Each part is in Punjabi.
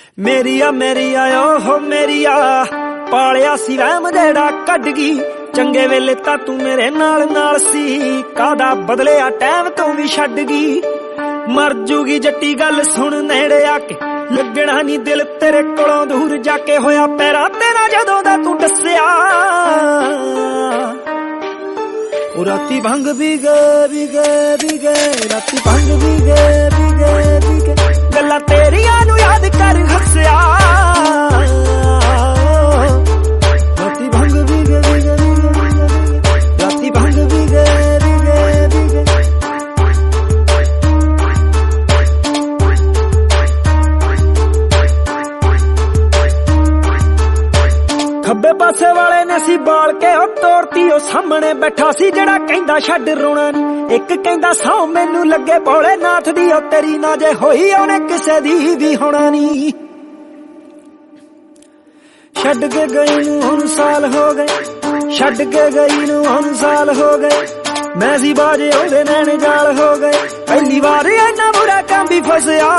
ਮੇਰੀ ਓ ਮੇਰੀਆ ਪਾਲਿਆ ਸੀ ਵਹਿਮ ਜਿਹੜਾ ਕੱਢ ਗਈ। ਚੰਗੇ ਵੇਲੇ ਤਾਂ ਤੂੰ ਮੇਰੇ ਨਾਲ ਸੀ, ਕਾਦਾ ਬਦਲਿਆ ਟਾਈਮ ਤੋਂ ਵੀ ਛੱਡ ਗਈ। ਮਰ ਜੂਗੀ ਜੱਟੀ ਗੱਲ ਸੁਣ ਨੇੜੇ ਆ ਕੇ, ਲੱਗਣਾ ਨੀ ਦਿਲ ਤੇਰੇ ਕੋਲੋਂ ਦੂਰ ਜਾ ਕੇ। ਹੋਇਆ ਪੈਰਾ ਤੇਰਾ ਜਦੋਂ ਦਾ ਤੂੰ ਦੱਸਿਆ, ਉਹ ਰਾਤੀ ਭੰਗ ਵੀ ਗਏ ਰਾਤੀ ਭੰਗ ਵੀ ਗਏ ਗੱਲਾਂ ਤੇਰੀਆਂ ਨੂੰ ਯਾਦ ਕਰ ਹੱਸਿਆ। ਰਾਤੀ ਭੰਗ ਵੀ ਗਏ ਰਾਤੀ ਭੰਗ ਵੀ ਗਏ ਖੱਬੇ ਪਾਸੇ ਵਾਲੇ ਨੇ ਸੀ ਬਾਲ ਕੇ ਉਹ ਤੋਰਤੀ। ਉਹ ਸਾਹਮਣੇ ਬੈਠਾ ਸੀ ਜਿਹੜਾ ਕਹਿੰਦਾ ਛੱਡ ਰੋਣਾ ਨੀ। ਇੱਕ ਕਹਿੰਦਾ ਸੌ ਮੈਨੂੰ ਲੱਗੇ ਭੋਲੇ ਨਾਥ ਦੀ, ਉਹ ਤੇਰੀ ਨਾ ਜੇ ਹੋਈ ਉਹਨੇ ਕਿਸੇ ਦੀ ਵੀ ਹੋਣਾ ਨੀ। ਛੱਡ ਕੇ ਗਈ ਨੂੰ ਹੁਣ ਸਾਲ ਹੋ ਗਏ, ਛੱਡ ਕੇ ਗਈ ਨੂੰ ਹੁਣ ਸਾਲ ਹੋ ਗਏ। ਮੈਂ ਸੀ ਬਾਜੇ ਉਹਦੇ ਨੈਣ ਜਾਲ ਹੋ ਗਏ। ਪਹਿਲੀ ਵਾਰ ਇੰਨਾ ਬੁਰਾ ਕੰਮ ਵੀ ਫਸਿਆ।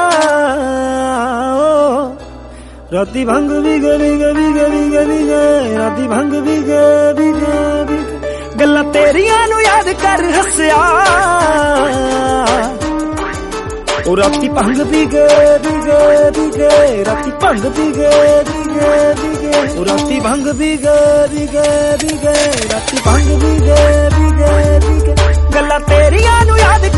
ਰਾਤੀ ਭੰਗ ਵੀ ਗਏ ਰਾਤੀ ਭੰਗ ਵੀ ਗਏ ਗੱਲਾਂ ਤੇਰੀਆਂ ਨੂੰ ਯਾਦ ਕਰ ਹੱਸਿਆ। ਉਹ ਰਾਤੀ ਭੰਗ ਵੀ ਗਏ ਰਾਤੀ ਭੰਗ ਵੀ ਗਏ ਉਹ ਰਾਤੀ ਭੰਗ ਵੀ ਗਏ ਰਾਤੀ ਭੰਗ ਵੀ ਗਏ ਗੱਲਾਂ ਤੇਰੀਆਂ ਨੂੰ ਯਾਦ